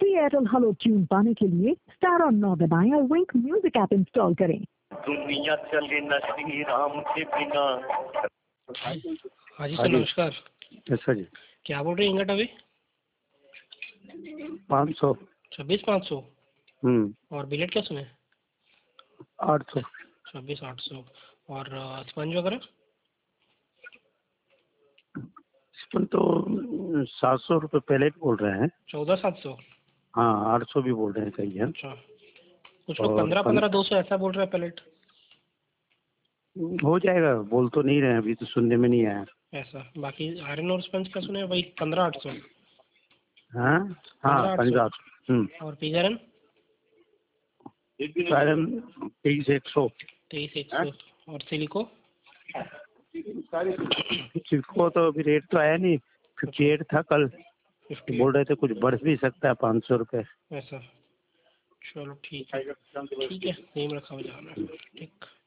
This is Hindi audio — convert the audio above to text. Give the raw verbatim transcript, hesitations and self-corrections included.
फ्री एयरटेल हेलो ट्यून पाने के लिए स्टार और नौ दबाएं और विंक म्यूजिक ऐप इंस्टॉल करें। दुनिया चले न श्री राम के बिना। हाँ जी सर, नमस्कार। सर जी, क्या बोल रहे हैं इंगट अभी? पाँच सौ छब्बीस पाँच सौ हम्म और बिलेट क्या सुने? आठ सौ छब्बीस आठ सौ और स्पंज वगैरह? इसमें तो सात सौ रुपये पहले भी बोल रहे हैं। चौदह सात सौ हाँ, आठ सौ भी बोल रहे हैं, सही है। अच्छा, कुछ लोग पंद्रह पंद्रह दो सौ ऐसा बोल रहे हैं पैलेट। हो जाएगा, बोल तो नहीं रहे हैं, अभी तो सुनने में नहीं आया ऐसा। बाकी आयरन और स्पंज क्या सुने भाई? पंद्रह आठ सौ। हाँ हाँ, पंजाब। हम्म और पिगरन? आयरन तेईस एक सौ तेईस एक सौ और सिलिको? सिल्को तो अभी रेट तो आया नहीं, फिफ्टी एट था कल, बोल रहे थे कुछ बढ़ भी सकता है पाँच सौ रुपये। ऐसा। चलो ठीक है, ठीक है, सेम रखा हुआ जाना। ठीक।